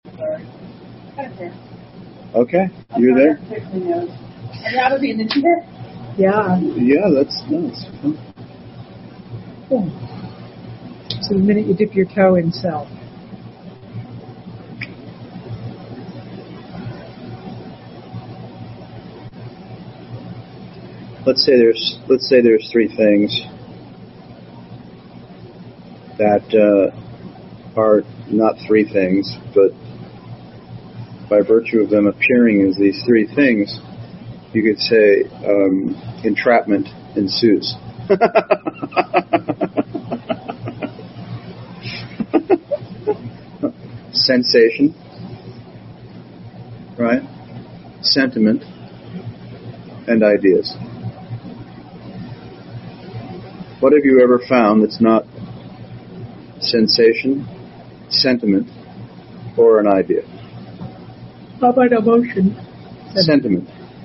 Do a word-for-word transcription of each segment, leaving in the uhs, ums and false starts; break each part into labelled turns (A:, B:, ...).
A: Sorry. Kind of there.
B: Okay, you're there?
A: I'd rather be in the chair.
C: Yeah.
B: Yeah, that's nice. Huh?
C: Cool. So the minute you dip your toe in self.
B: Let's say there's let's say there's three things that uh, are not three things, but by virtue of them appearing as these three things, you could say um, entrapment ensues. Sensation, right? Sentiment, and ideas. What have you ever found that's not sensation, sentiment, or an idea?
C: How about emotion?
B: Sentiment.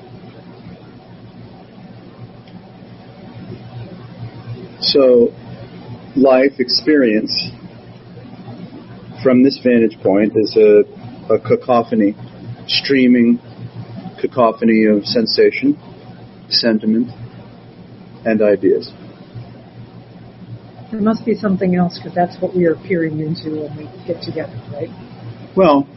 B: So, life experience from this vantage point is a, a cacophony, streaming cacophony of sensation, sentiment, and ideas.
C: There must be something else, because that's what we are peering into when we get together, right?
B: Well,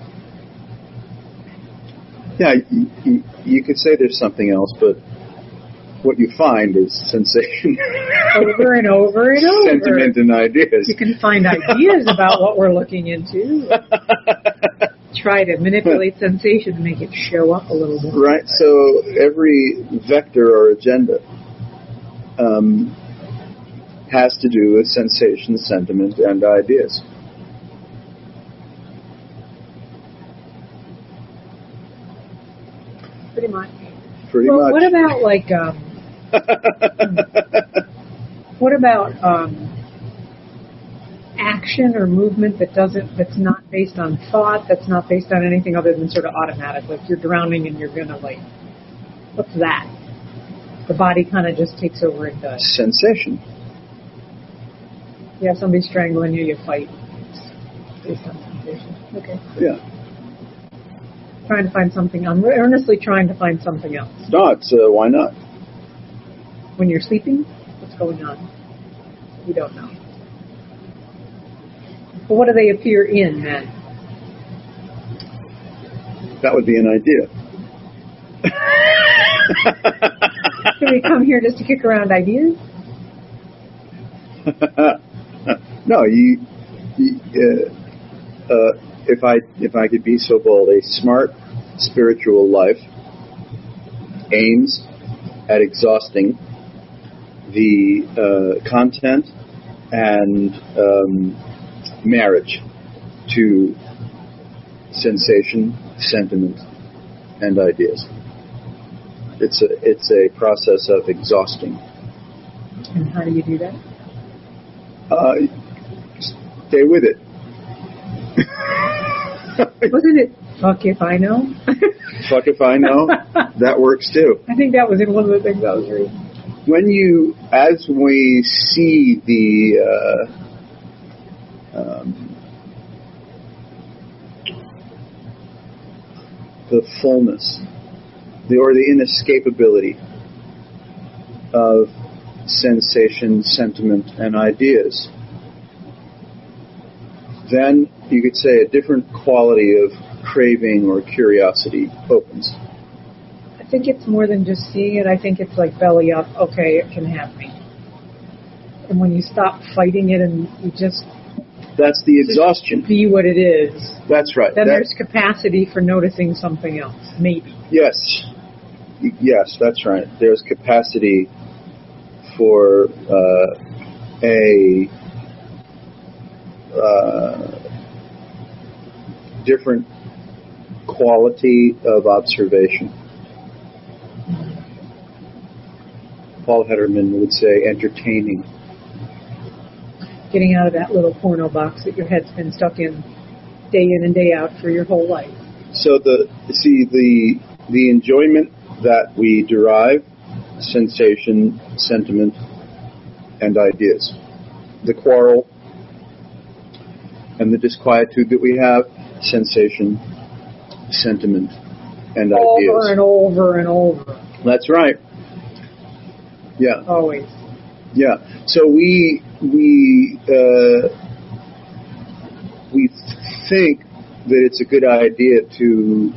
B: yeah, you, you, you could say there's something else, but what you find is sensation.
C: Over and over and over.
B: Sentiment and ideas.
C: You can find ideas about what we're looking into. Try to manipulate sensation to make it show up a little bit.
B: Right, so every vector or agenda um, has to do with sensation, sentiment, and ideas.
C: Pretty much.
B: Pretty
C: well,
B: much.
C: What about, like, um, what about um, action or movement that doesn't, that's not based on thought, that's not based on anything other than sort of automatic? Like you're drowning and you're gonna, like, what's that? The body kind of just takes over and does.
B: Sensation.
C: You have somebody strangling you, you fight. It's based on sensation. Okay.
B: Yeah.
C: Trying to find something. I'm earnestly trying to find something else.
B: Not. Uh, why not?
C: When you're sleeping, what's going on? You don't know. But what do they appear in then?
B: That would be an idea.
C: Do we come here just to kick around ideas?
B: No, you. you uh, uh, if I if I could be so bold, a smart spiritual life aims at exhausting the uh, content and um, marriage to sensation, sentiment, and ideas. It's a it's a process of exhausting.
C: And how do you do that?
B: Uh, stay with it.
C: Wasn't it fuck if I know?
B: Fuck if I know. That works too.
C: I think that was in one of the things I was reading.
B: When you, as we see the uh, um, the fullness, the or the inescapability of sensation, sentiment, and ideas, then you could say a different quality of craving or curiosity opens.
C: I think it's more than just seeing it. I think it's like belly up, okay, it can have me. And when you stop fighting it and you just...
B: That's the exhaustion.
C: Be what it is.
B: That's right.
C: Then
B: that,
C: there's capacity for noticing something else, maybe.
B: Yes. Yes, that's right. There's capacity for uh, a uh, different quality of observation. Paul Hederman would say entertaining.
C: Getting out of that little porno box that your head's been stuck in day in and day out for your whole life.
B: So the see the the enjoyment that we derive, sensation, sentiment, and ideas. The quarrel and the disquietude that we have, sensation, sentiment, and
C: over
B: ideas.
C: and over and over.
B: That's right. Yeah.
C: Always.
B: Yeah. So we we uh, we think that it's a good idea to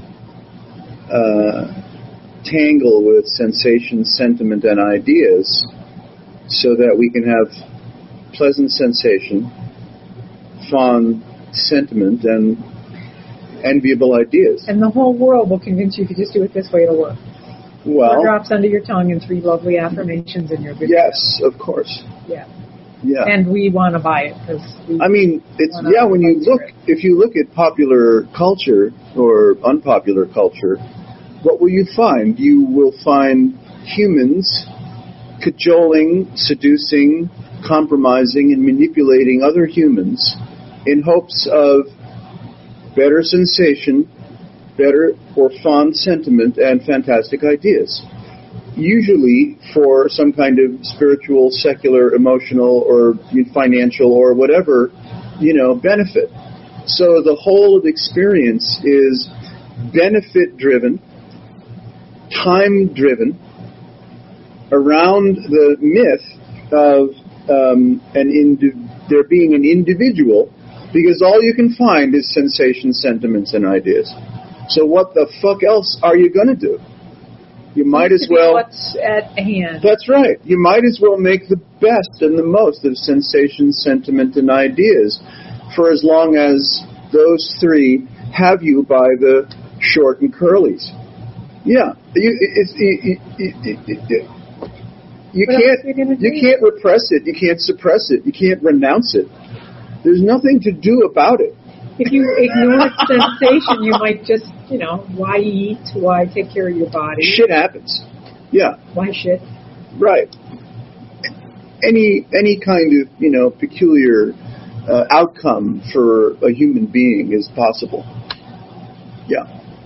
B: uh, tangle with sensation, sentiment, and ideas, so that we can have pleasant sensation, fond sentiment, and enviable ideas.
C: And the whole world will convince you if you just do it this way, it'll work.
B: Well,
C: Four drops under your tongue and three lovely affirmations in your good.
B: yes, of course.
C: Yeah.
B: Yeah.
C: And we want to buy it because we.
B: I mean, it's
C: wanna
B: yeah. When you look,
C: it.
B: if you look at popular culture or unpopular culture, what will you find? You will find humans cajoling, seducing, compromising, and manipulating other humans in hopes of better sensation, better or fond sentiment, and fantastic ideas. Usually for some kind of spiritual, secular, emotional, or financial, or whatever, you know, benefit. So the whole of experience is benefit-driven, time-driven, around the myth of um, an indi- there being an individual, because all you can find is sensations, sentiments, and ideas. So what the fuck else are you going to do? You might as well...
C: What's at hand.
B: That's right. You might as well make the best and the most of sensations, sentiment, and ideas, for as long as those three have you by the short and curlies. Yeah. You, it's, it, it, it, it, it, you
C: What else
B: can't.
C: are you gonna
B: You
C: do?
B: can't repress it. You can't suppress it. You can't renounce it. There's nothing to do about it.
C: If you ignore sensation, you might just, you know, why eat? Why take care of your body?
B: Shit happens. Yeah.
C: Why shit?
B: Right. Any any kind of, you know, peculiar uh, outcome for a human being is possible. Yeah.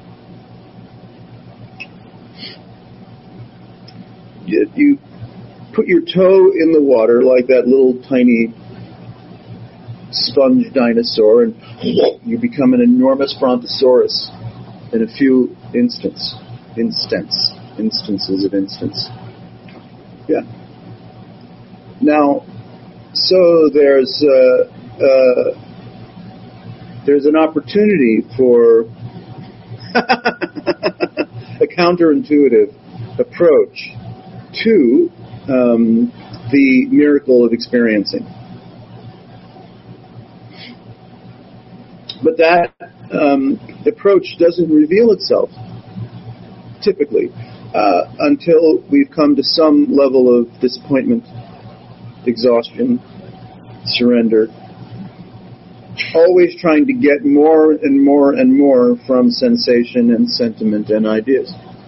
B: You, you put your toe in the water like that little tiny sponge dinosaur, and you become an enormous brontosaurus in a few instants, instants, instances of instance. Yeah. Now, so there's uh, uh, there's an opportunity for a counterintuitive approach to um, the miracle of experiencing. But that um, approach doesn't reveal itself, typically, uh, until we've come to some level of disappointment, exhaustion, surrender, always trying to get more and more and more from sensation and sentiment and ideas.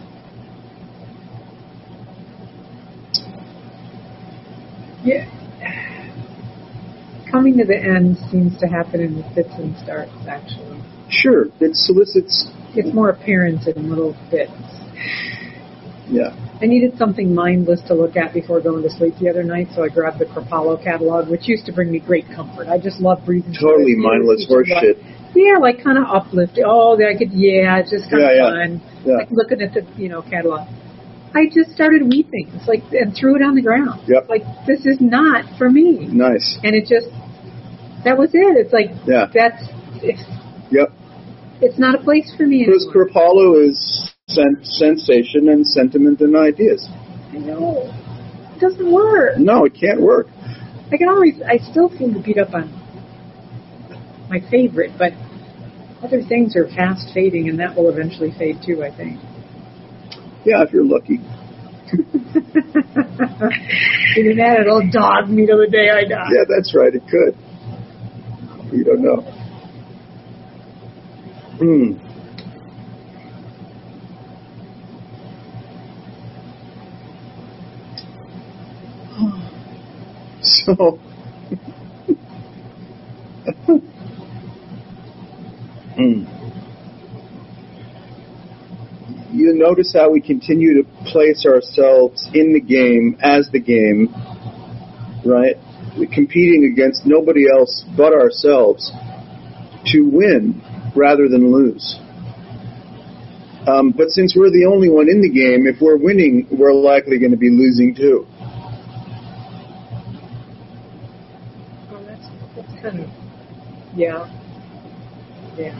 C: Yeah. Coming to the end seems to happen in fits and starts, actually.
B: Sure, it solicits...
C: It's more apparent in little bits.
B: Yeah.
C: I needed something mindless to look at before going to sleep the other night, so I grabbed the Kripalu catalog, which used to bring me great comfort. I just love breathing.
B: Totally mindless horse shit.
C: Yeah, like kind of uplifting. Oh, I could, yeah, it's just kind of
B: yeah, yeah.
C: fun.
B: Yeah.
C: Like looking at the, you know, catalog. I just started weeping. It's like, and threw it on the ground.
B: Yep.
C: Like, this is not for me.
B: Nice.
C: And it just, that was it. It's like,
B: Yeah.
C: that's, it's,
B: Yep.
C: it's not a place for me
B: Because
C: anymore.
B: Kripalu is sen- sensation and sentiment and ideas.
C: I know. It doesn't work.
B: No, it can't work.
C: I can always, I still seem to beat up on my favorite, but other things are fast fading, and that will eventually fade too, I think.
B: Yeah, if you're lucky.
C: Even that, it'll dog me till the day I die.
B: Yeah, that's right, it could. You don't know. Hmm. So, mm. You notice how we continue to place ourselves in the game as the game, right? We're competing against nobody else but ourselves to win rather than lose. Um, but since we're the only one in the game, if we're winning, we're likely going to be losing too.
C: Oh, that's, that's kind of, yeah. Yeah.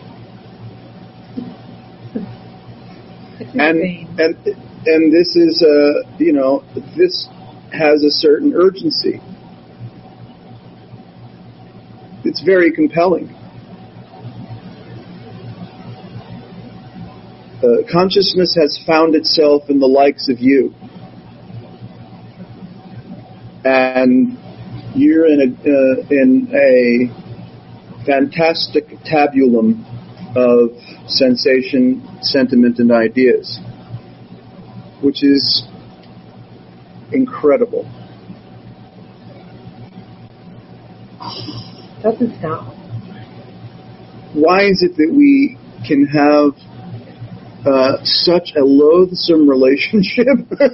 B: And, and, and this is, uh, you know, this has a certain urgency. It's very compelling. Uh, consciousness has found itself in the likes of you. And you're in a, uh, in a fantastic tabulum of sensation, sentiment, and ideas, which is incredible.
C: Doesn't stop.
B: Why is it that we can have uh, such a loathsome relationship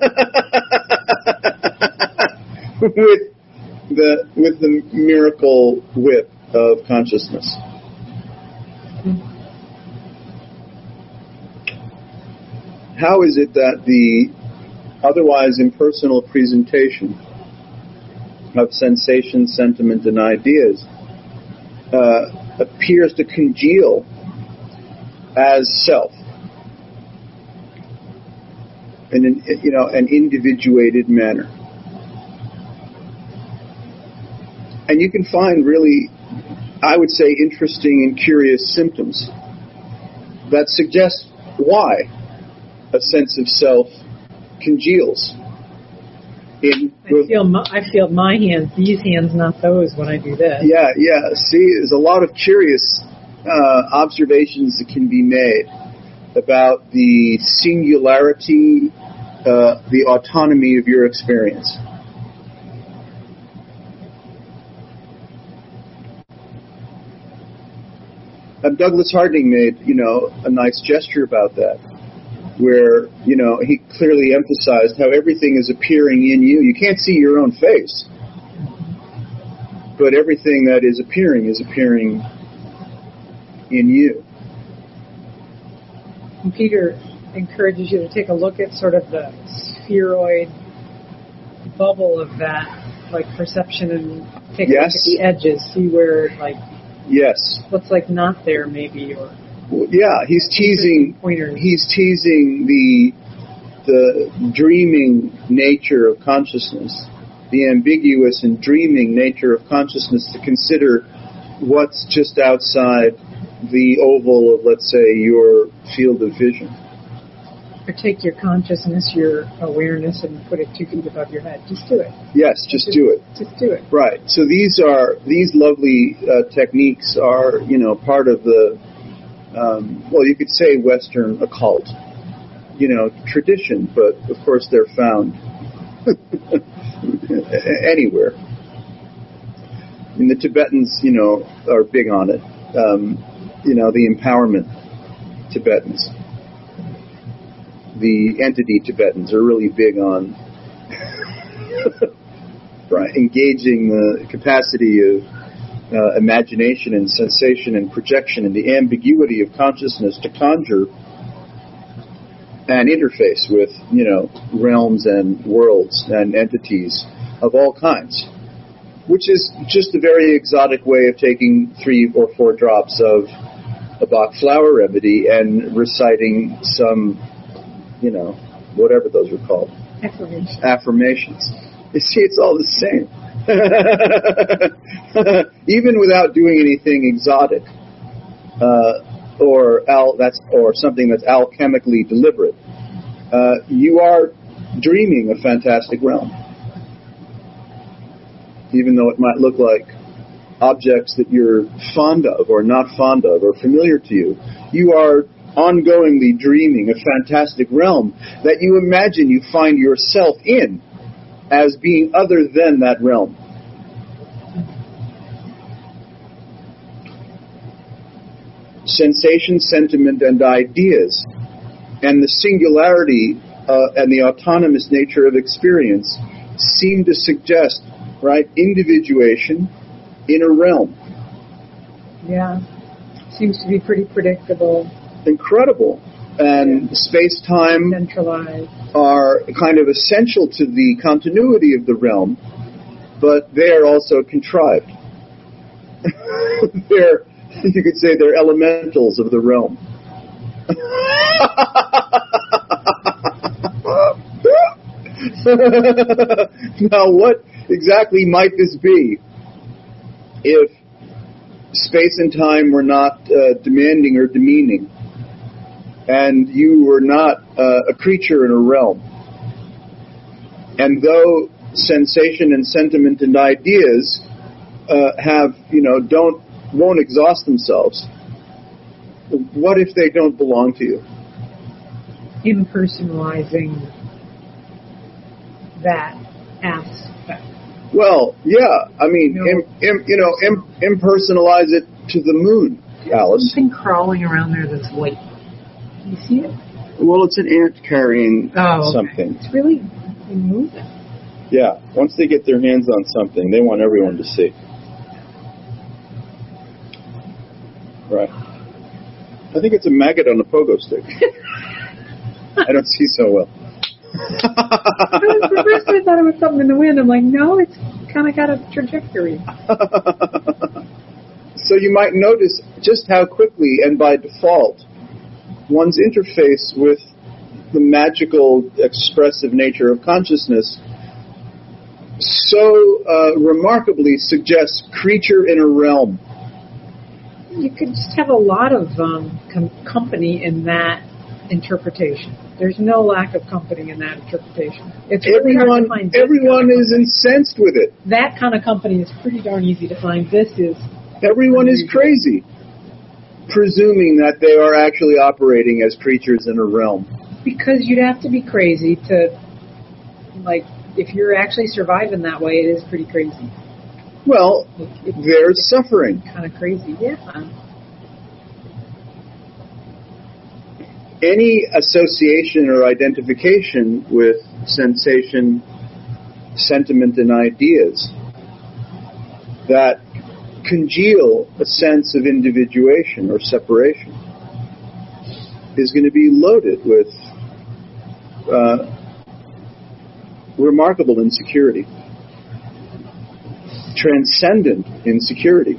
B: with the with the miracle whip of consciousness? How is it that the otherwise impersonal presentation of sensation, sentiment, and ideas uh, appears to congeal as self, in an, you know, an individuated manner? And you can find really, I would say, interesting and curious symptoms that suggest why a sense of self congeals. In,
C: I feel my, I feel my hands, these hands, not those, when I do this.
B: Yeah, yeah. See, there's a lot of curious uh, observations that can be made about the singularity, uh, the autonomy of your experience. And Douglas Harding made, you know, a nice gesture about that, where, you know, he clearly emphasized how everything is appearing in you. You can't see your own face, but everything that is appearing is appearing in you.
C: And Peter encourages you to take a look at sort of the spheroid bubble of that, like perception, and take
B: Yes.
C: a look at the edges, see where, like,
B: Yes.
C: what's like not there maybe, or
B: Well, yeah, he's teasing.
C: pointers.
B: He's teasing the the dreaming nature of consciousness, the ambiguous and dreaming nature of consciousness, to consider what's just outside the oval of, let's say, your field of vision.
C: Or take your consciousness, your awareness, and put it two feet above your head. Just do it.
B: Yes, just do it.
C: Just do it.
B: Right. So these are these lovely uh, techniques are, you know, part of the um, well, you could say Western occult, you know, tradition, but of course they're found anywhere. And the Tibetans, you know, are big on it. Um, you know, the empowerment Tibetans. The entity Tibetans are really big on right, engaging the capacity of uh, imagination and sensation and projection and the ambiguity of consciousness to conjure and interface with, you know, realms and worlds and entities of all kinds, which is just a very exotic way of taking three or four drops of a Bach flower remedy and reciting some, you know, whatever those are called.
C: Affirmation.
B: Affirmations. You see, it's all the same. Even without doing anything exotic, uh, or al- that's or something that's alchemically deliberate, uh, you are dreaming a fantastic realm. Even though it might look like objects that you're fond of or not fond of or familiar to you, you are ongoingly dreaming a fantastic realm that you imagine you find yourself in as being other than that realm. Sensation, sentiment, and ideas, and the singularity uh, and the autonomous nature of experience seem to suggest, right, individuation in a realm.
C: Yeah. Seems to be pretty predictable,
B: incredible. And space-time
C: centralized.
B: are kind of essential to the continuity of the realm, but they are also contrived. They're, you could say they're elementals of the realm. Now, what exactly might this be if space and time were not uh, demanding or demeaning, and you were not uh, a creature in a realm? And though sensation and sentiment and ideas uh, have, you know, don't, won't exhaust themselves, what if they don't belong to you?
C: Impersonalizing that aspect.
B: Well, yeah, I mean,
C: No.
B: im, im, you know, im, impersonalize it to the moon, Alice.
C: Something crawling around there that's white. You see it?
B: Well, it's an ant carrying
C: Oh, okay.
B: something.
C: It's really moving.
B: Yeah, once they get their hands on something, they want everyone to see. Right. I think it's a maggot on a pogo stick. I don't see so well.
C: At first I thought it was something in the wind. I'm like, no, it's kind of got a trajectory.
B: So you might notice just how quickly and by default one's interface with the magical, expressive nature of consciousness so uh, remarkably suggests creature in a realm.
C: You could just have a lot of um, com- company in that interpretation. There's no lack of company in that interpretation. It's really hard
B: Everyone,
C: to find. this
B: everyone
C: kind of
B: is incensed with it.
C: company. That kind of company is pretty darn easy to find. This is
B: Everyone is crazy, presuming that they are actually operating as creatures in a realm.
C: because you'd have to be crazy to, like, if you're actually surviving that way, it is pretty crazy.
B: Well,
C: It, it's
B: there's suffering.
C: kind of crazy, yeah.
B: Any association or identification with sensation, sentiment, and ideas that congeal a sense of individuation or separation is going to be loaded with uh, remarkable insecurity, transcendent insecurity.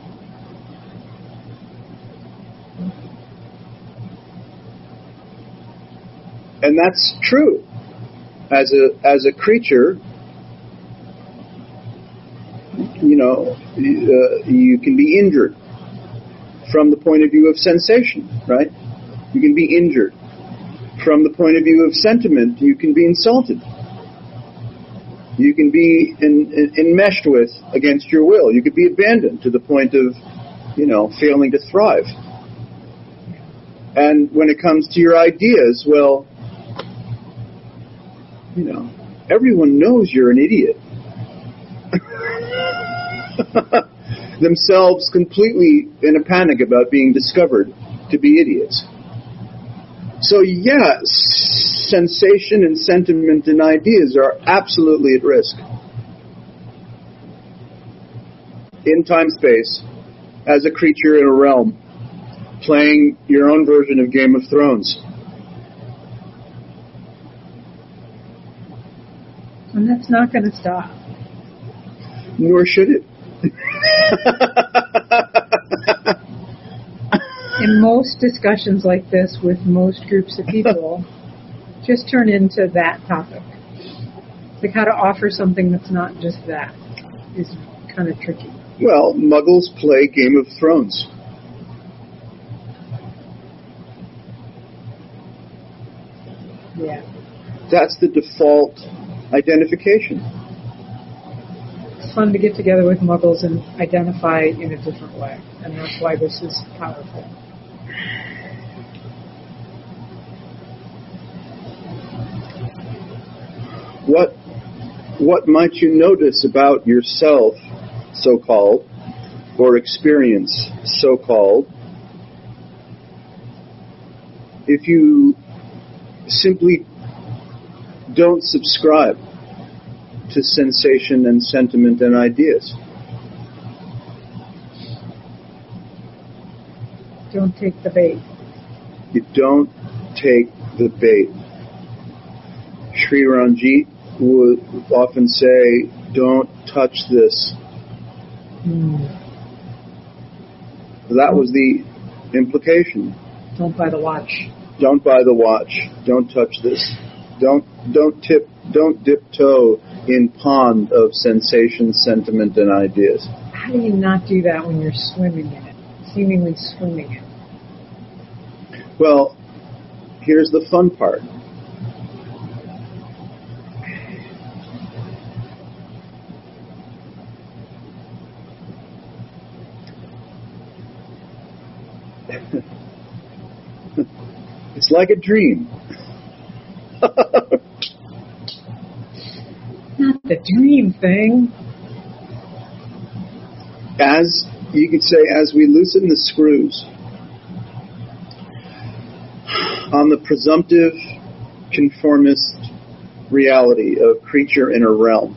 B: And that's true. As a as a creature, you know, uh, you can be injured from the point of view of sensation, right? You can be injured. From the point of view of sentiment, you can be insulted. You can be in, in, enmeshed with against your will. You could be abandoned to the point of, you know, failing to thrive. And when it comes to your ideas, well, you know, everyone knows you're an idiot. Themselves completely in a panic about being discovered to be idiots. So yeah, sensation and sentiment and ideas are absolutely at risk. In time-space, as a creature in a realm, playing your own version of Game of Thrones.
C: And that's not going to stop.
B: Nor should it.
C: In most discussions like this with most groups of people, just turn into that topic. Like how to offer something that's not just that is kind of tricky.
B: Well, Muggles play Game of Thrones.
C: Yeah.
B: That's the default identification.
C: It's fun to get together with Muggles and identify in a different way. And that's why this is powerful.
B: What what might you notice about yourself, so-called, or experience, so-called, if you simply don't subscribe to sensation and sentiment and ideas?
C: Don't take the bait.
B: You don't take the bait. Sri Ranjit would often say, don't touch this.
C: Mm.
B: That was the implication.
C: Don't buy the watch.
B: Don't buy the watch. Don't touch this. Don't don't tip. Don't dip toe in pond of sensation, sentiment, and ideas.
C: How do you not do that when you're swimming in it, seemingly swimming in it?
B: Well, here's the fun part. It's like a dream.
C: Not the dream thing.
B: As you could say, as we loosen the screws on the presumptive conformist reality of creature in a realm,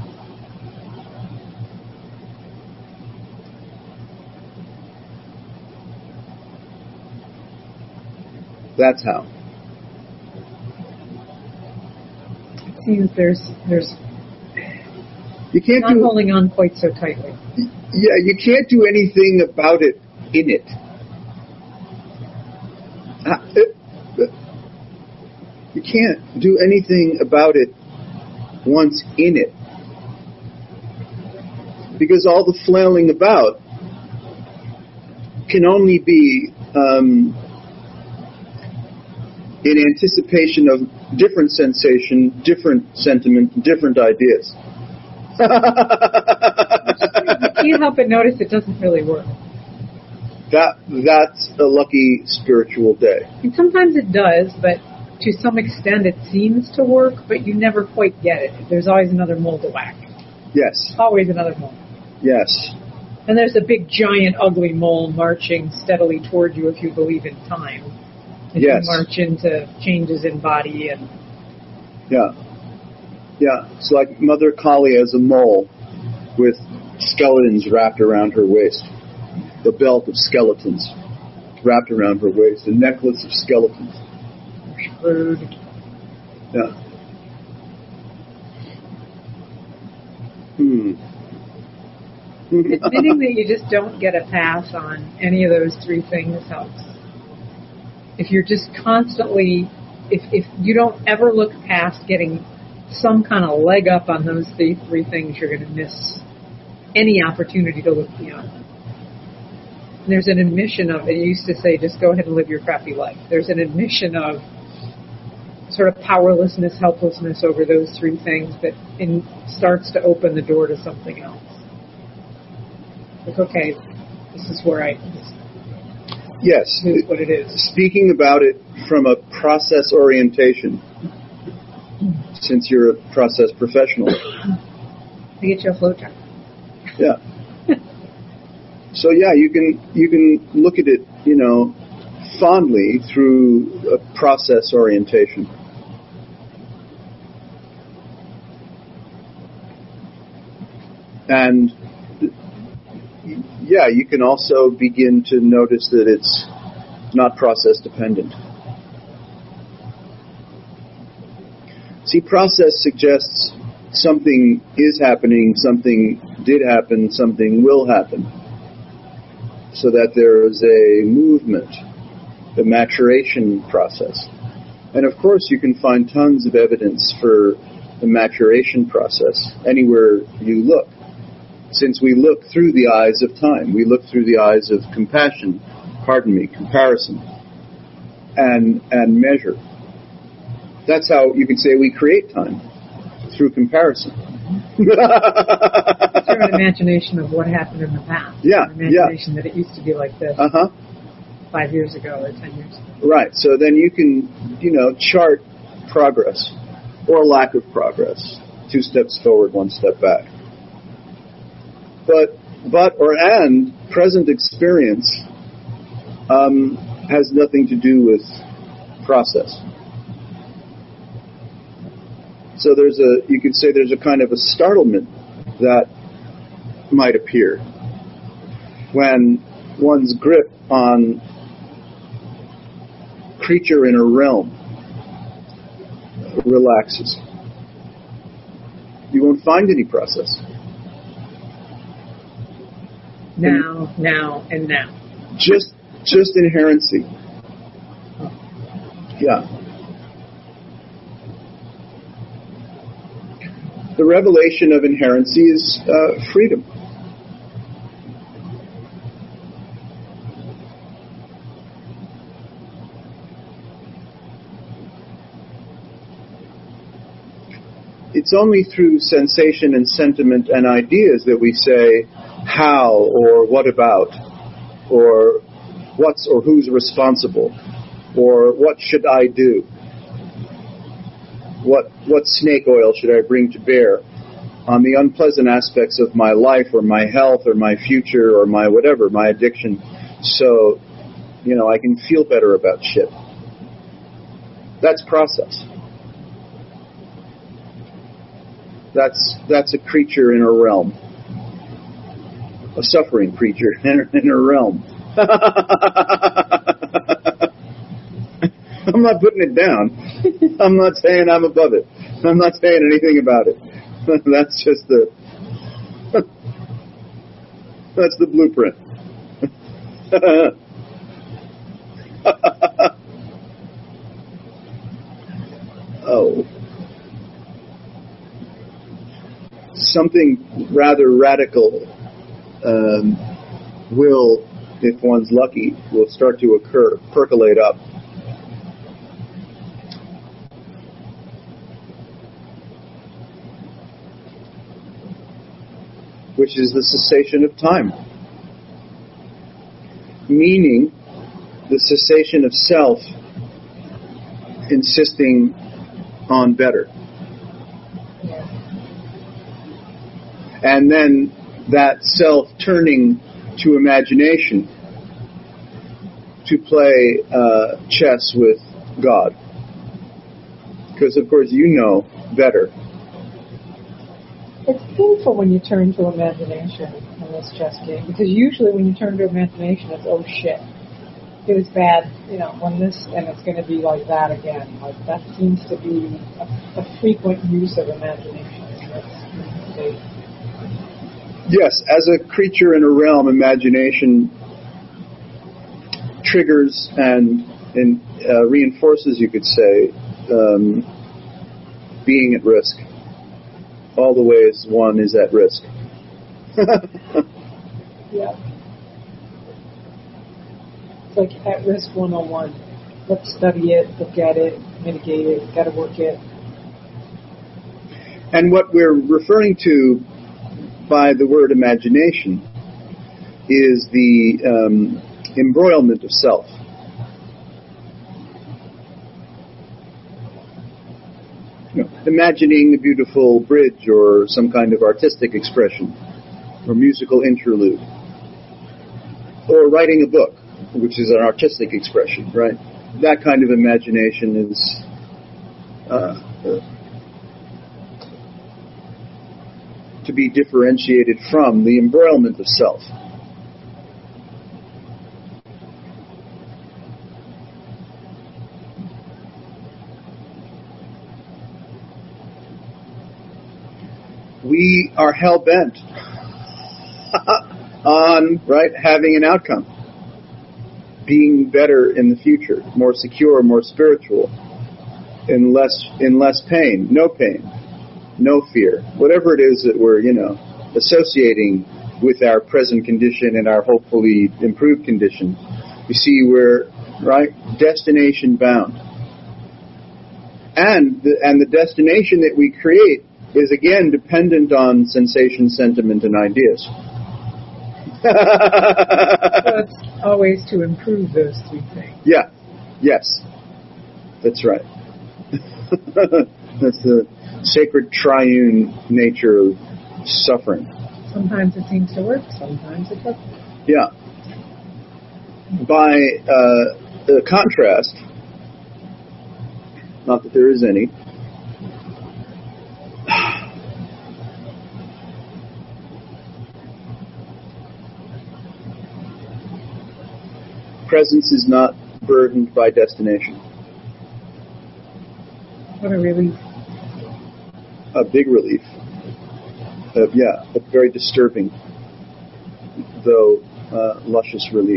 B: that's how.
C: It seems there's there's
B: You can't
C: not
B: do
C: holding on quite so tightly.
B: Yeah, you can't do anything about it in it. Uh, uh, You can't do anything about it once in it. Because all the flailing about can only be um, in anticipation of different sensation, different sentiment, different ideas.
C: You can't help but notice it doesn't really work.
B: That that's a lucky spiritual day.
C: And sometimes it does, but to some extent it seems to work, but you never quite get it. There's always another mole to whack.
B: Yes.
C: Always another mole.
B: Yes.
C: And there's a big, giant, ugly mole marching steadily toward you if you believe in time. If
B: Yes.
C: you march into changes in body and...
B: Yeah. Yeah. It's like Mother Kali as a mole with skeletons wrapped around her waist. The belt of skeletons wrapped around her waist. A necklace of skeletons.
C: Rude.
B: Yeah. Hmm.
C: Admitting that you just don't get a pass on any of those three things helps. If you're just constantly, if if you don't ever look past getting some kind of leg up on those three, three things, you're going to miss any opportunity to look beyond. And there's an admission of, it used to say, just go ahead and live your crappy life. There's an admission of sort of powerlessness, helplessness over those three things that in, starts to open the door to something else. Like, okay, this is where I, this,
B: Yes.
C: this is what it is.
B: Speaking about it from a process orientation, since you're a process professional.
C: I get you a flow chart.
B: Yeah. So yeah, you can you can look at it, you know, fondly through a process orientation. And yeah, you can also begin to notice that it's not process dependent. See, process suggests something is happening, something did happen, something will happen. So that there is a movement, the maturation process. And of course you can find tons of evidence for the maturation process anywhere you look. Since we look through the eyes of time, we look through the eyes of compassion, pardon me, comparison, and and measure. That's how you could say we create time, through comparison.
C: It's sort of an imagination of what happened in the past.
B: Yeah,
C: an imagination that it used to be like this
B: Uh-huh.
C: five years ago or ten years ago.
B: Right, so then you can, you know, chart progress, or lack of progress. Two steps forward, one step back. But, but, or and, present experience um, has nothing to do with process. So there's a, you could say there's a kind of a startlement that might appear when one's grip on creature in a realm relaxes. You won't find any process.
C: Now, now, and now.
B: Just, just inherency. Yeah. The revelation of inherency is uh, freedom. It's only through sensation and sentiment and ideas that we say how or what about or what's or who's responsible or what should I do? What what snake oil should I bring to bear on the unpleasant aspects of my life or my health or my future or my whatever, my addiction, so, you know, I can feel better about shit. That's process. That's that's a creature in a realm. A suffering creature in a, in a realm. I'm not putting it down. I'm not saying I'm above it. I'm not saying anything about it. That's just the that's the blueprint. Oh. Something rather radical um, will, if one's lucky, will start to occur, percolate up. Which is the cessation of time. Meaning the cessation of self insisting on better. And then that self turning to imagination to play uh, chess with God. Because, of course, you know better.
C: It's painful when you turn to imagination in this chess game, because usually when you turn to imagination, it's, oh shit, it was bad, you know, when this, and it's going to be like that again. Like, that seems to be a, a frequent use of imagination in this state.
B: Yes, as a creature in a realm, imagination triggers and, and uh, reinforces, you could say, um, being at risk. All the ways one is at risk.
C: Yeah. It's like at risk one oh one. Let's study it, look at it, mitigate it, gotta work it.
B: And what we're referring to by the word imagination is the um, embroilment of self. You know, imagining a beautiful bridge or some kind of artistic expression or musical interlude, or writing a book, which is an artistic expression, right? That kind of imagination is uh, uh, to be differentiated from the embroilment of self. We are hell-bent on, right, having an outcome, being better in the future, more secure, more spiritual, in less in less pain, no pain, no fear, whatever it is that we're, you know, associating with our present condition and our hopefully improved condition. You see, we're, right, destination bound. And the, and the destination that we create is again dependent on sensation, sentiment, and ideas.
C: So it's always to improve those three things.
B: Yeah. Yes. That's right. That's the sacred triune nature of suffering.
C: Sometimes it seems to work, sometimes it doesn't.
B: Yeah. By uh, the contrast, not that there is any, presence is not burdened by destination.
C: What a relief.
B: A big relief. Uh, yeah, a very disturbing, though uh, luscious relief.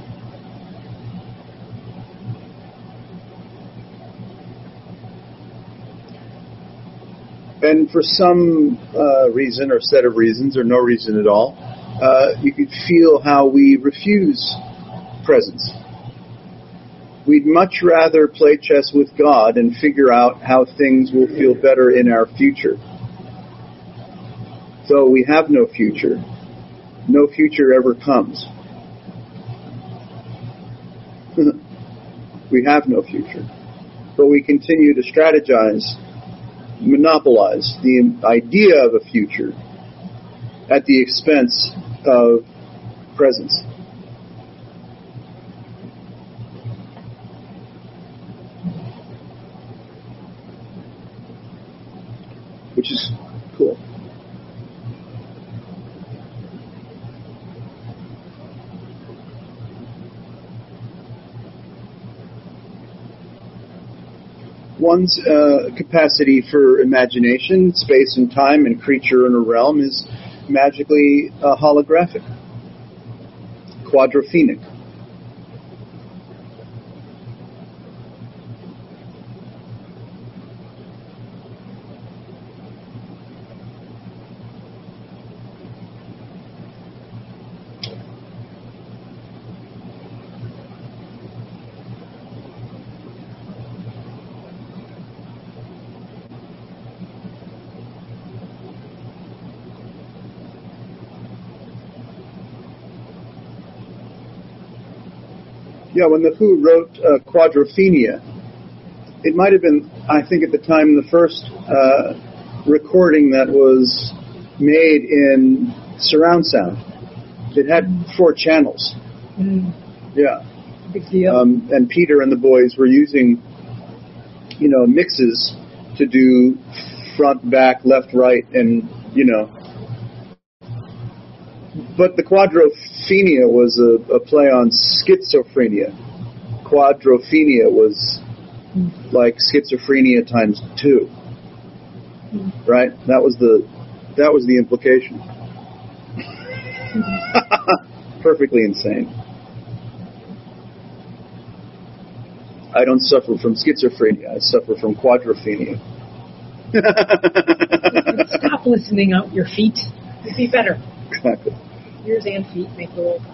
B: And for some uh, reason or set of reasons or no reason at all, uh, you could feel how we refuse presence. We'd much rather play chess with God and figure out how things will feel better in our future. Though we have no future, no future ever comes. We have no future. But we continue to strategize, monopolize the idea of a future at the expense of presence. Which is cool. One's uh, capacity for imagination, space and time, and creature in a realm is magically uh, holographic, quadrophenic. Yeah, when the Who wrote uh, Quadrophenia, it might have been, I think at the time, the first uh, recording that was made in surround sound. It had four channels.
C: Mm.
B: Yeah.
C: Big deal.
B: Um, and Peter and the boys were using, you know, mixes to do front, back, left, right, and, you know. But the quadrophenia was a, a play on schizophrenia. Quadrophenia was mm. like schizophrenia times two. Mm. Right? That was the that was the implication. Mm. Perfectly insane. I don't suffer from schizophrenia. I suffer from quadrophenia.
C: Stop listening out your feet. You'd be better.
B: Exactly.
C: Ears and feet make the world.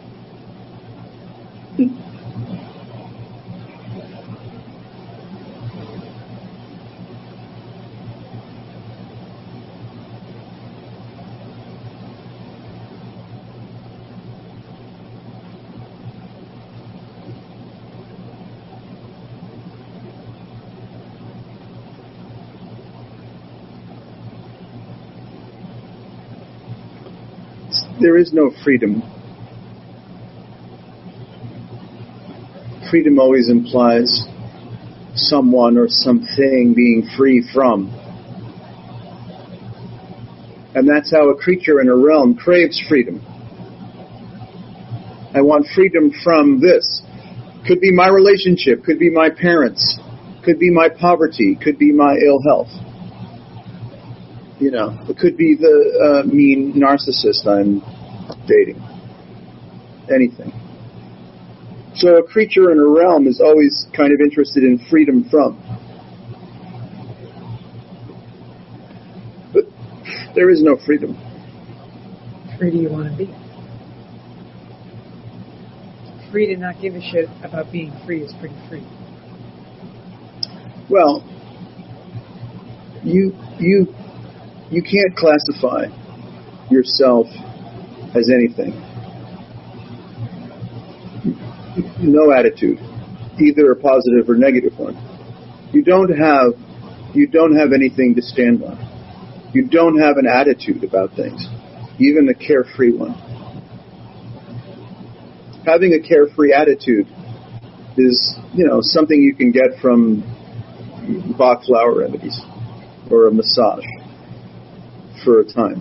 B: There is no freedom. Freedom always implies someone or something being free from. And that's how a creature in a realm craves freedom. I want freedom from this. Could be my relationship, could be my parents, could be my poverty, could be my ill health. You know, it could be the uh, mean narcissist I'm dating. Anything. So a creature in a realm is always kind of interested in freedom from. But there is no freedom.
C: Free do you want to be? Free to not give a shit about being free is pretty free.
B: Well, you you you can't classify yourself as anything. No attitude, either a positive or negative one. You don't have you don't have anything to stand on. You don't have an attitude about things, even a carefree one. Having a carefree attitude is, you know, something you can get from Bach flower remedies or a massage for a time.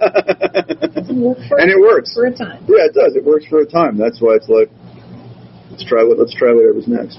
C: And
B: it works
C: for a time.
B: Yeah, it does. It works for a time. That's why it's like, Let's try what. Let's try whatever's next.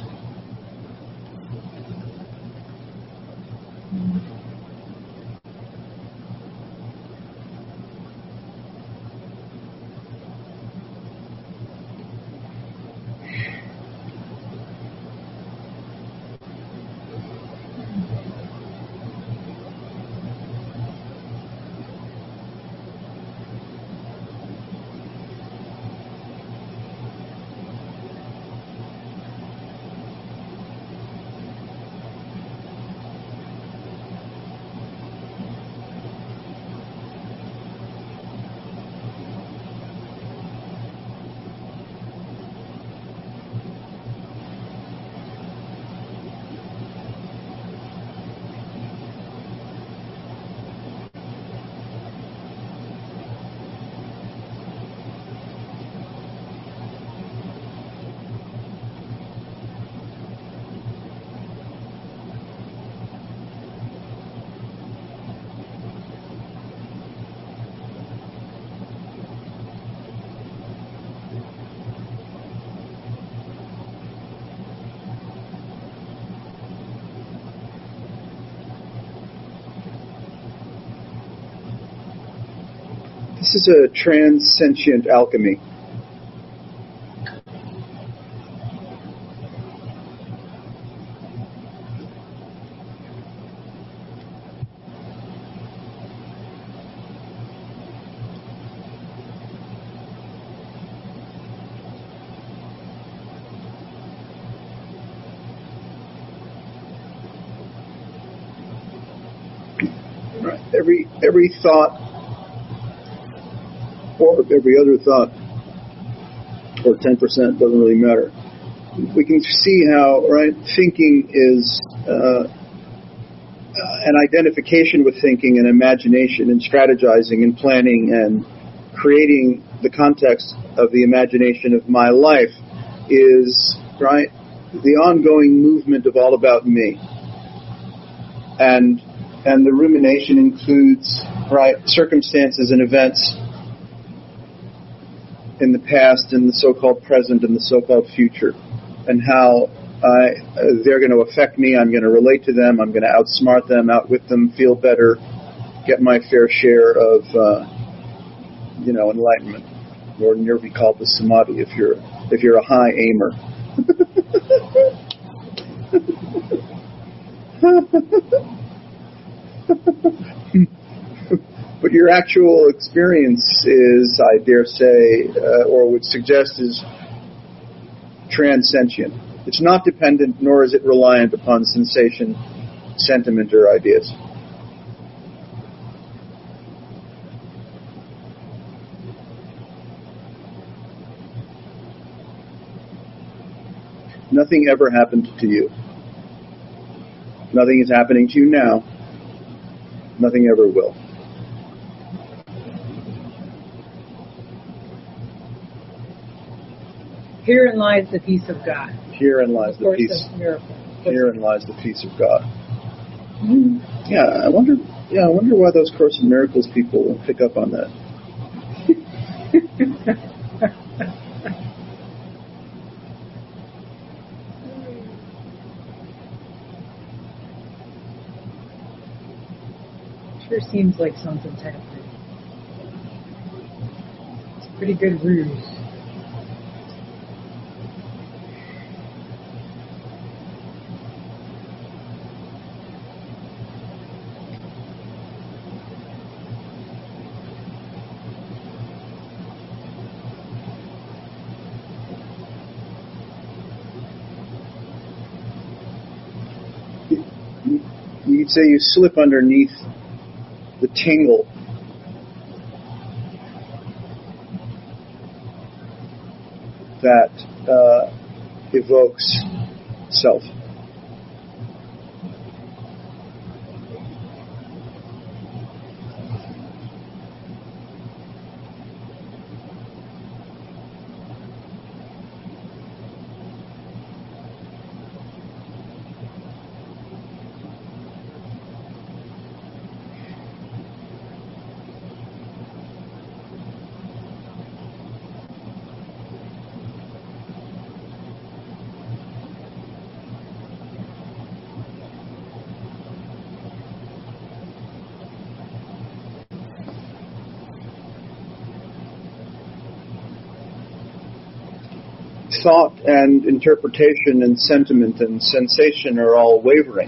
B: This is a transcendent alchemy. Right. Every every thought, or every other thought, or ten percent, doesn't really matter. We can see how, right, thinking is uh, an identification with thinking and imagination and strategizing and planning and creating the context of the imagination of my life is, right, the ongoing movement of all about me. And and the rumination includes, right, circumstances and events in the past, in the so-called present, and the so-called future, and how I, uh, they're going to affect me. I'm going to relate to them. I'm going to outsmart them, outwit them, feel better, get my fair share of, uh, you know, enlightenment, or nirvikalpa samadhi if you're if you're a high aimer. But your actual experience is, I dare say, uh, or would suggest, is transcendent. It's not dependent, nor is it reliant upon sensation, sentiment, or ideas. Nothing ever happened to you. Nothing is happening to you now. Nothing ever will.
C: Herein lies the peace of God.
B: Herein lies the peace. Herein lies the peace of God. Mm-hmm. Yeah, I wonder. Yeah, I wonder why those Course in Miracles people won't pick up on that.
C: Sure seems like something's happening. It's a pretty good ruse.
B: You could say you slip underneath the tingle that uh, evokes self. thought and interpretation and sentiment and sensation are all wavering.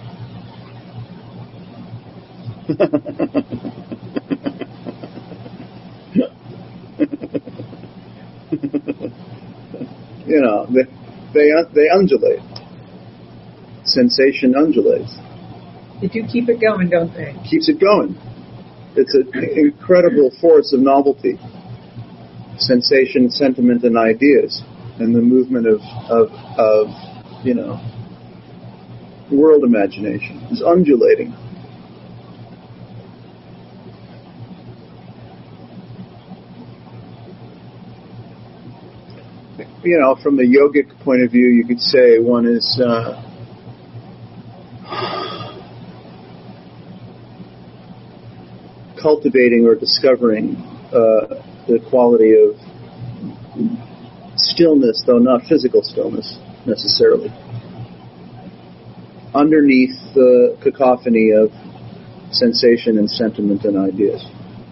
B: You know, they, they they undulate. Sensation undulates.
C: They do keep it going, don't they?
B: Keeps it going. It's an incredible force of novelty. Sensation, sentiment, and ideas, and the movement of of, of you know, world imagination is undulating. You know, from the yogic point of view, you could say one is uh, cultivating or discovering uh, the quality of stillness, though not physical stillness necessarily, underneath the cacophony of sensation and sentiment and ideas.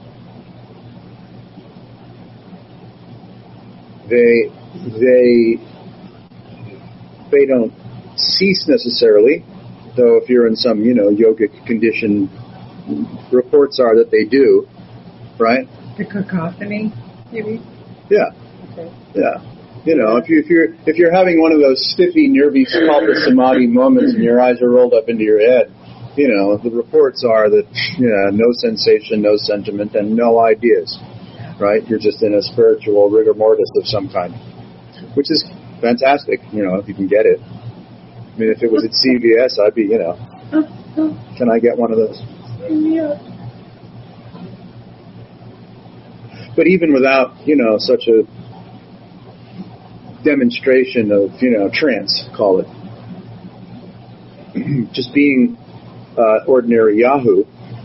B: They they they don't cease necessarily, though if you're in some, you know, yogic condition, reports are that they do, right?
C: The cacophony, maybe?
B: Yeah.
C: Okay.
B: Yeah. You know, if, you, if you're if you're having one of those stiffy, nervy, kalpa samadhi moments and your eyes are rolled up into your head, you know, the reports are that, yeah, no sensation, no sentiment, and no ideas, right? You're just in a spiritual rigor mortis of some kind, which is fantastic, you know, if you can get it. I mean, if it was at C V S, I'd be, you know, can I get one of those?
C: Yeah.
B: But even without, you know, such a demonstration of, you know, trance, call it, just being uh, ordinary Yahoo,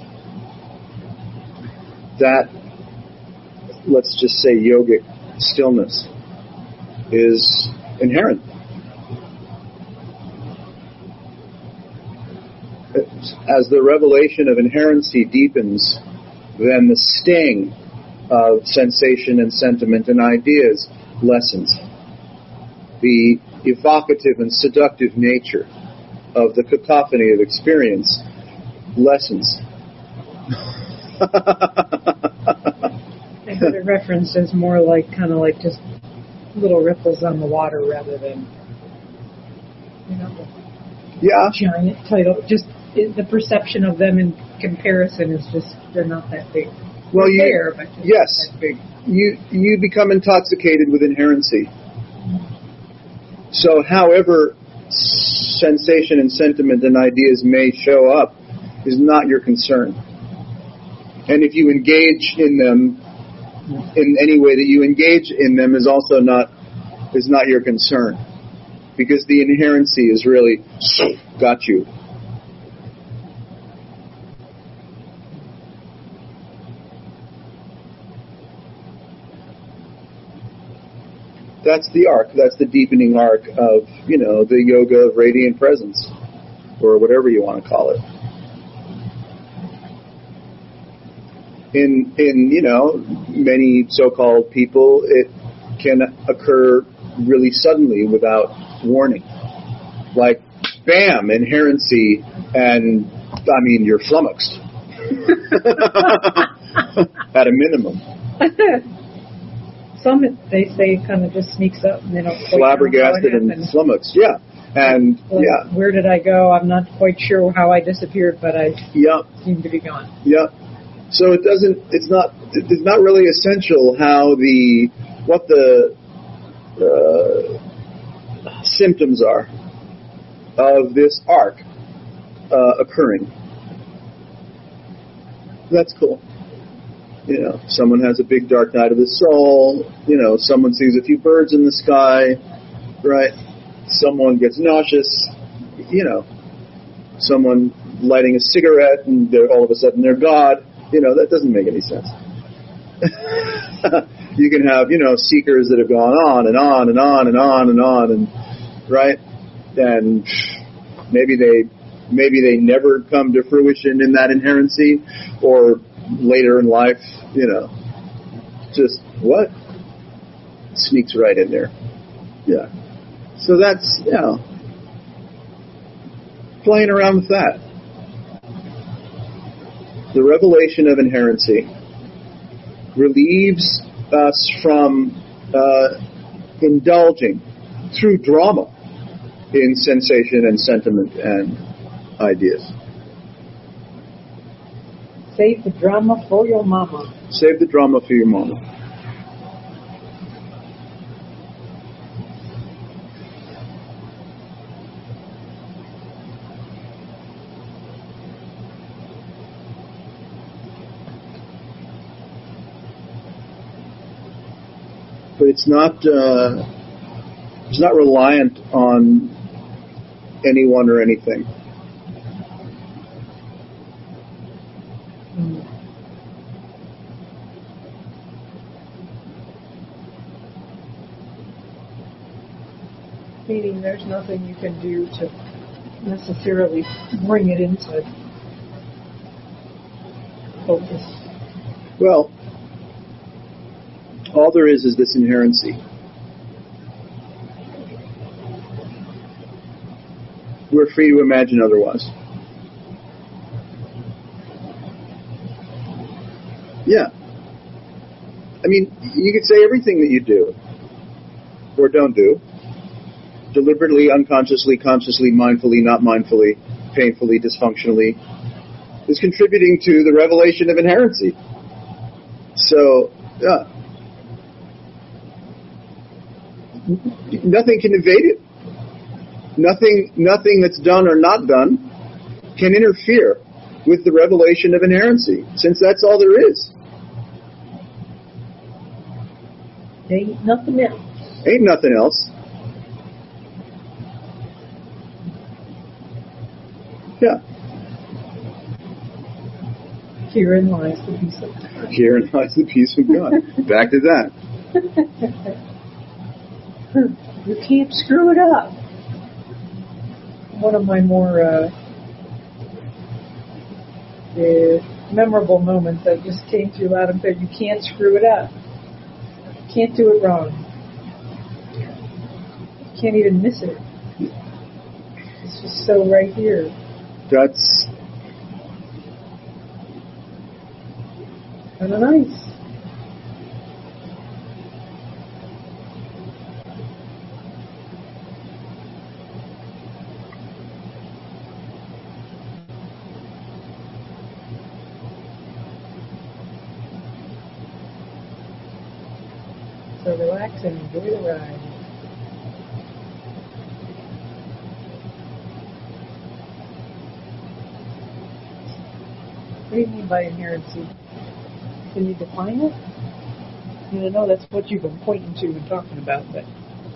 B: that, let's just say, yogic stillness is inherent. As the revelation of inherency deepens, then the sting of sensation and sentiment and ideas lessens. The evocative and seductive nature of the cacophony of experience lessens.
C: I heard it referenced as more like, kind of like just little ripples on the water rather than, you know,
B: Yeah.
C: giant tidal. Just it, the perception of them in comparison is just, they're not that big.
B: Well, you,
C: there, but just
B: yes,
C: not that big.
B: you you become intoxicated with inherency. So, however sensation and sentiment and ideas may show up is not your concern. And if you engage in them in any way that you engage in them is also not is not your concern, because the inherency is really got you. That's the arc. That's the deepening arc of, you know, the yoga of radiant presence, or whatever you want to call it. In, in you know, many so-called people, it can occur really suddenly without warning. Like, bam, inherency, and, I mean, you're flummoxed. At a minimum.
C: Some, they say, kind of just sneaks up and they don't quite
B: Flabbergasted
C: know how it
B: and
C: happened.
B: flummoxed, yeah. And,
C: Like,
B: yeah.
C: where did I go? I'm not quite sure how I disappeared, but I
B: Yeah.
C: seem to be gone.
B: Yeah. So it doesn't, it's not, it's not really essential how the, what the uh, symptoms are of this arc uh, occurring. That's cool. You know, someone has a big dark night of the soul. You know, someone sees a few birds in the sky, right? Someone gets nauseous. You know, someone lighting a cigarette and they're, all of a sudden they're God. You know, that doesn't make any sense. You can have, you know, seekers that have gone on and on and on and on and on, and right, and maybe they maybe they never come to fruition in that inherency, or later in life, you know, just what sneaks right in there. Yeah. So that's, you know, playing around with that. The revelation of inherency relieves us from uh, indulging through drama in sensation and sentiment and ideas.
C: Save the drama for your mama.
B: Save the drama for your mama. But it's not uh, it's not reliant on anyone or anything.
C: Mm. Meaning there's nothing you can do to necessarily bring it into focus.
B: Well, all there is is this inherency. We're free to imagine otherwise. Yeah. I mean, you could say everything that you do or don't do, deliberately, unconsciously, consciously, mindfully, not mindfully, painfully, dysfunctionally, is contributing to the revelation of inherency. So, yeah. Nothing can evade it. Nothing, nothing that's done or not done can interfere with the revelation of inherency, since that's all there is.
C: Ain't nothing else.
B: Ain't nothing else. Yeah.
C: Herein lies the peace of God.
B: Herein lies the peace of God. Back to that.
C: You can't screw it up. One of my more uh, uh, memorable moments that just came through loud and clear. You can't screw it up. You can't do it wrong. You can't even miss it. It's just so right here.
B: That's
C: kind of nice. So relax and enjoy the ride. What do you mean by inherency? Can you define it? I mean, I know that's what you've been pointing to and talking about, but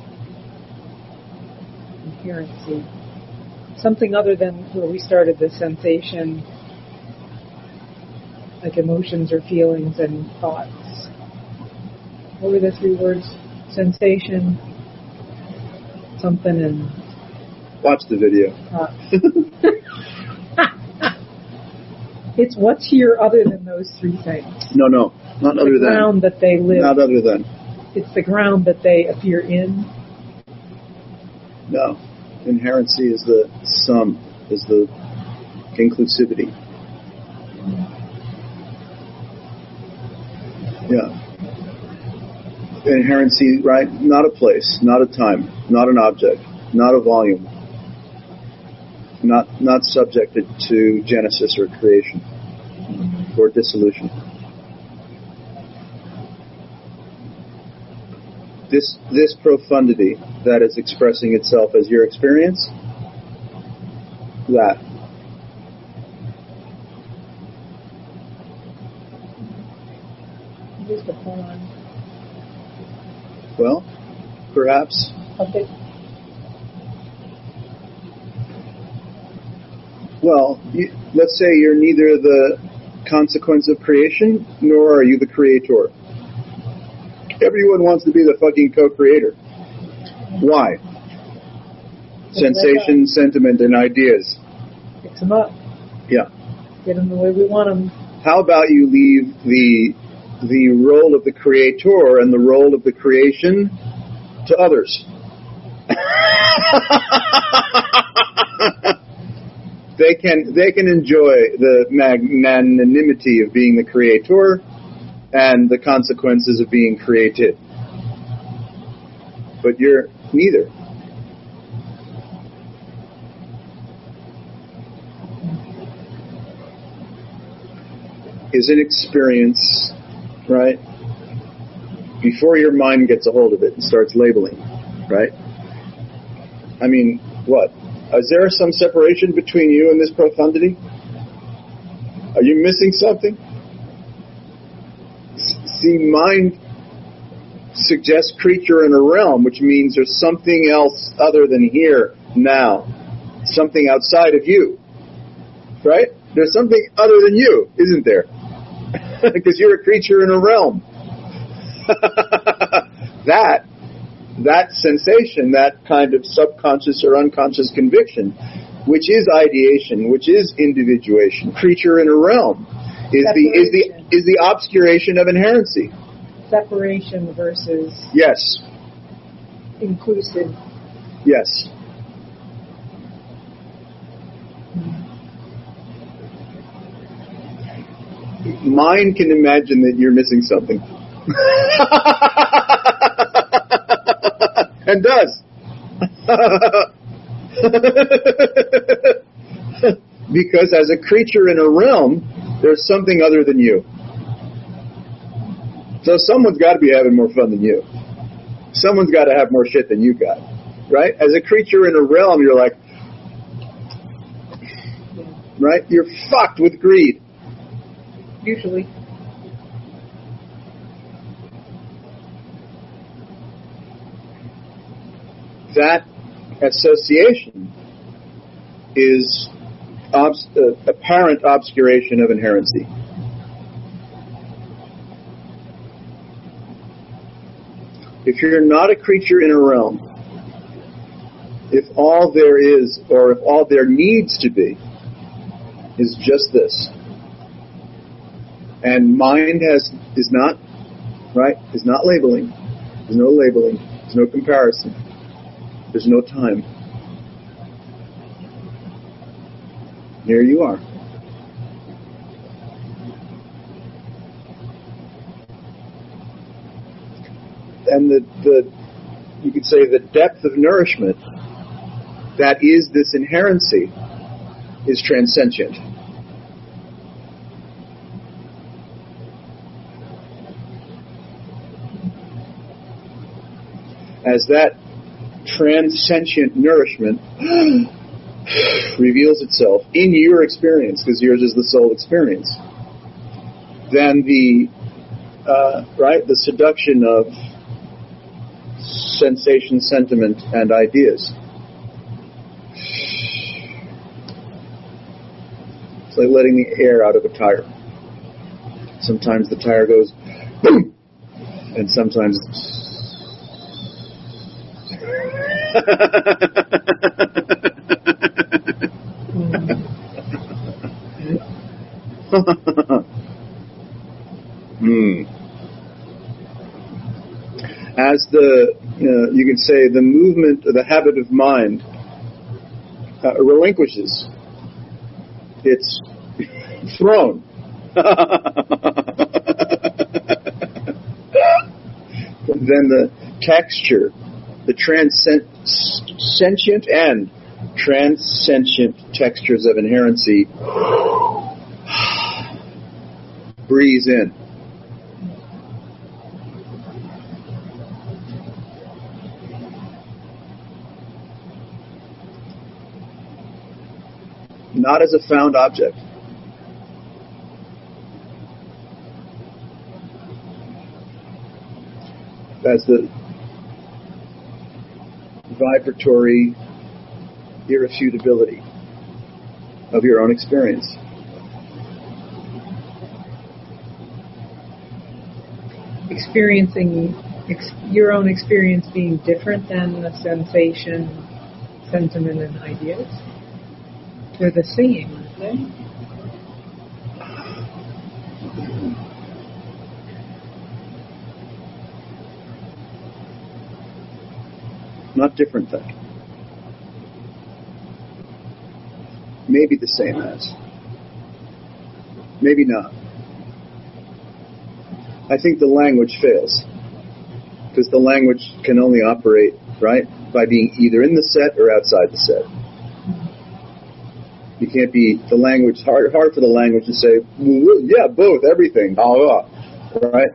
C: inherency. Something other than where we started, the sensation, like emotions or feelings and thoughts. What were the three words? Sensation, something, and...
B: Watch the video.
C: Uh, it's what's here other than those three things.
B: No, no. Not
C: the
B: other than.
C: The ground that they live.
B: Not other than.
C: It's the ground that they appear in.
B: No. Inherency is the sum, is the inclusivity. Yeah. Inherency, right? Not a place, not a time, not an object, not a volume, not not subjected to genesis or creation or dissolution. This this profundity that is expressing itself as your experience, that.
C: Just a pawn.
B: Well, perhaps.
C: Okay.
B: Well, you, let's say you're neither the consequence of creation, nor are you the creator. Everyone wants to be the fucking co-creator. Why? Sensation, sentiment, and ideas.
C: Fix them up.
B: Yeah.
C: Get them the way we want them.
B: How about you leave the the role of the creator and the role of the creation to others? they can they can enjoy the magnanimity of being the creator and the consequences of being created. But you're neither. Is an experience, right? Before your mind gets a hold of it and starts labeling, right? I mean, what? Is there some separation between you and this profundity? Are you missing something? See, mind suggests creature in a realm, which means there's something else other than here, now. Something outside of you. Right? There's something other than you, isn't there? Because you're a creature in a realm. that, that sensation, that kind of subconscious or unconscious conviction, which is ideation, which is individuation, creature in a realm, is the is the is the obscuration of inherency.
C: Separation versus
B: yes,
C: inclusive.
B: Yes. Mind can imagine that you're missing something. And does. Because as a creature in a realm, there's something other than you. So someone's got to be having more fun than you. Someone's got to have more shit than you got. Right? As a creature in a realm, you're like, right? You're fucked with greed.
C: Usually.
B: That association is obs- uh, apparent obscuration of inherency. If you're not a creature in a realm, if all there is, or if all there needs to be, is just this, and mind has is not, right, is not labeling, there's no labeling, there's no comparison, there's no time. Here you are. And the, the, you could say the depth of nourishment that is this inherency is transcendent. As that transcendent nourishment reveals itself in your experience, because yours is the soul experience, then the uh, right the seduction of sensation, sentiment, and ideas. It's like letting the air out of a tire. Sometimes the tire goes boom, and sometimes hmm. As the, you know, you could say, the movement, the habit of mind uh, relinquishes its throne. Then the texture, the transcendent and transcendent textures of inherency breeze in. Not as a found object. As the vibratory irrefutability of your own experience.
C: Experiencing ex- your own experience being different than the sensation, sentiment, and ideas. They're the same, aren't they?
B: Not different than. maybe the same as. Maybe not. I think the language fails. Because the language can only operate, right, by being either in the set or outside the set. You can't be, the language, hard hard for the language to say, well, yeah, both, everything, blah, blah, blah, right?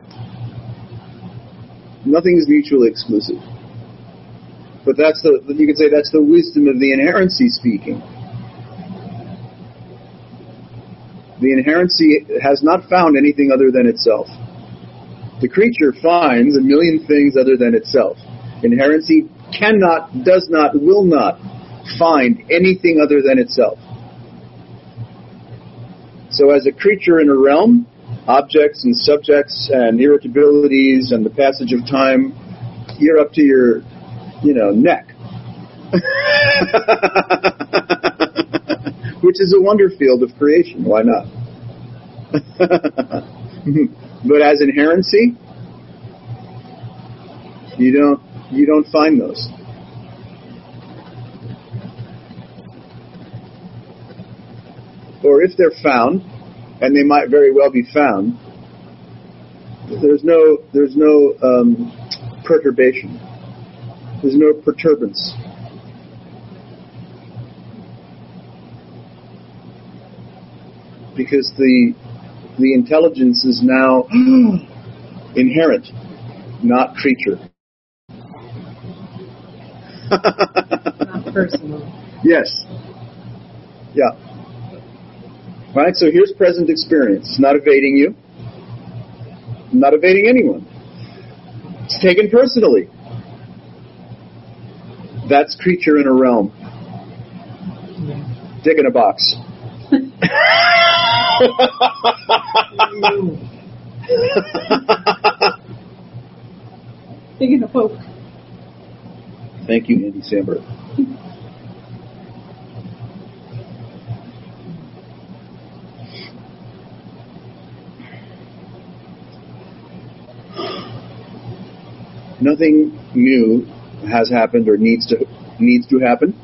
B: Nothing is mutually exclusive. But that's the, you could say that's the wisdom of the inherency speaking. The inherency has not found anything other than itself. The creature finds a million things other than itself. Inherency cannot, does not, will not find anything other than itself. So as a creature in a realm, objects and subjects and irritabilities and the passage of time, you're up to your, you know, neck. Which is a wonder field of creation. Why not? But as inherency, you don't you don't find those. Or if they're found, and they might very well be found, there's no there's no um, perturbation. There's no perturbance. Because the the intelligence is now inherent, not creature.
C: Not personal.
B: Yes. Yeah. Right, so here's present experience. It's not evading you. Not evading anyone. It's taken personally. That's creature in a realm.
C: Yeah.
B: Dick in a box.
C: Taking a poke.
B: Thank you, Andy Samberg. Nothing new has happened or needs to needs to happen.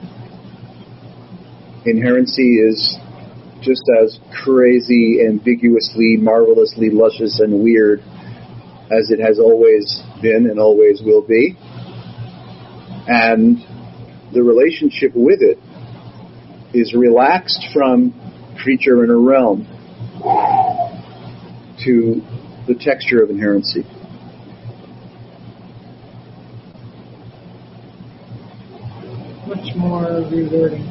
B: Inherency is just as crazy, ambiguously, marvelously luscious and weird as it has always been and always will be. And the relationship with it is relaxed from creature in a realm to the texture of inherency.
C: Much more rewarding.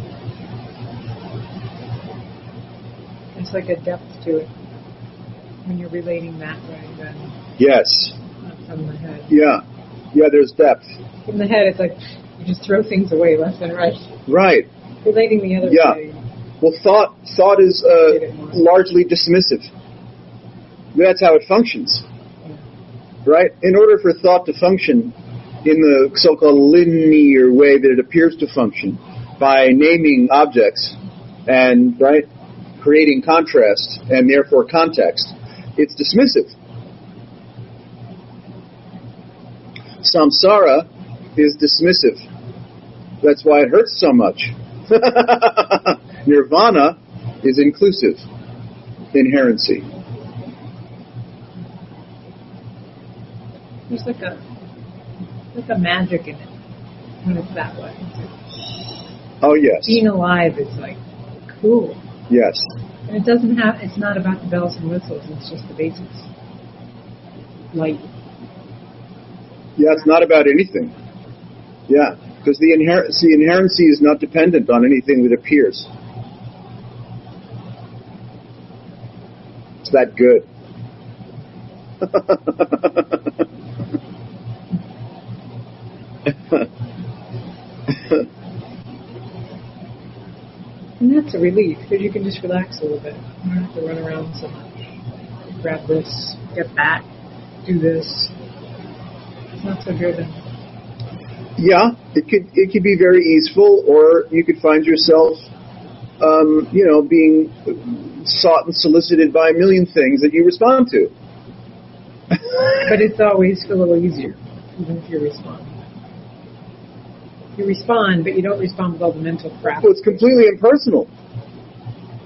C: There's like a depth to it when you're relating that way than
B: Yes.
C: not from the head.
B: Yeah. Yeah, there's depth.
C: From the head, it's like you just throw things away left and right.
B: Right.
C: Relating the other
B: Yeah.
C: way.
B: Well, thought thought is uh, largely dismissive. That's how it functions.
C: Yeah.
B: Right? In order for thought to function in the so-called linear way that it appears to function, by naming objects and, right, creating contrast and therefore context, it's dismissive. Samsara is dismissive. That's why it hurts so much. Nirvana is inclusive. Inherency.
C: There's like a like a magic in it when it's that way.
B: Oh, yes.
C: Being alive is like cool.
B: Yes.
C: And it doesn't have, it's not about the bells and whistles, it's just the basics. Light.
B: Yeah, it's not about anything. Yeah, because the inherency, inherency is not dependent on anything that appears. It's that good.
C: And that's a relief, because you can just relax a little bit. You don't have to run around so much. Grab this, get that, do this. It's not so driven.
B: Yeah, it could it could be very easeful, or you could find yourself, um, you know, being sought and solicited by a million things that you respond to.
C: But it's always a little easier, even if you respond. You respond, but you don't respond with all the mental crap.
B: Well, it's completely impersonal.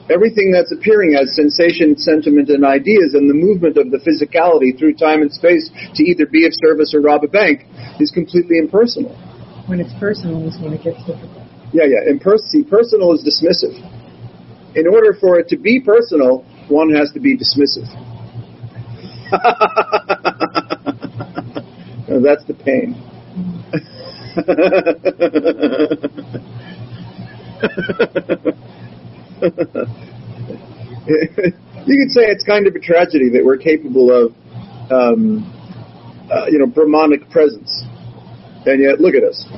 B: Everything that's appearing as sensation, sentiment, and ideas, and the movement of the physicality through time and space to either be of service or rob a bank is completely impersonal.
C: When it's personal is when it gets difficult.
B: Yeah, yeah. Impers- see, personal is dismissive. In order for it to be personal, one has to be dismissive. No, that's the pain. You could say it's kind of a tragedy that we're capable of, um, uh, you know, Brahmanic presence, and yet look at us.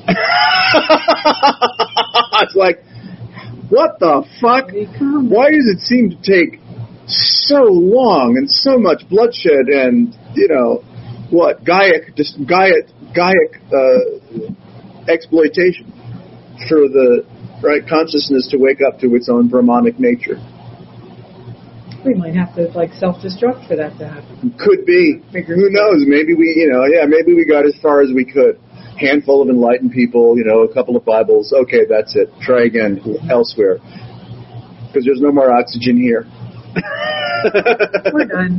B: It's like, what the fuck? Why does it seem to take so long and so much bloodshed and, you know, what, Gaiac, just Gaiac, Gaiac uh, exploitation for the right consciousness to wake up to its own Brahmanic nature?
C: We might have to, like, self-destruct for that to happen.
B: Could be. Who knows? Maybe we, you know, yeah, maybe we got as far as we could. Handful of enlightened people, you know, a couple of Bibles. Okay, that's it. Try again elsewhere. Because there's no more oxygen here.
C: We're done.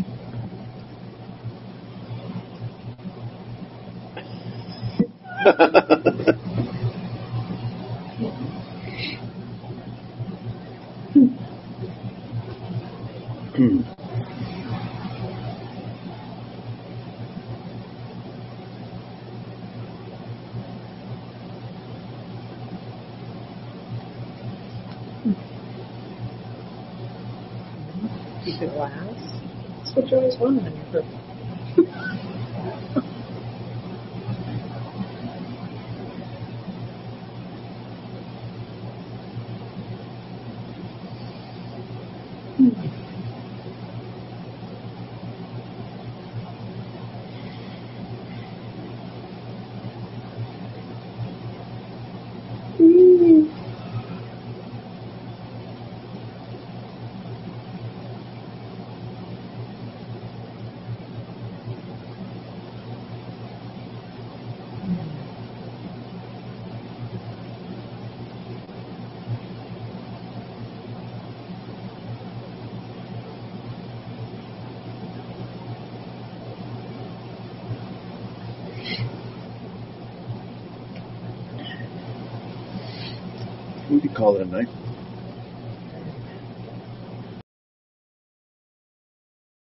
B: Hmm.
C: Keep it last. That's what you always wanted in your group.
B: We could call it a night.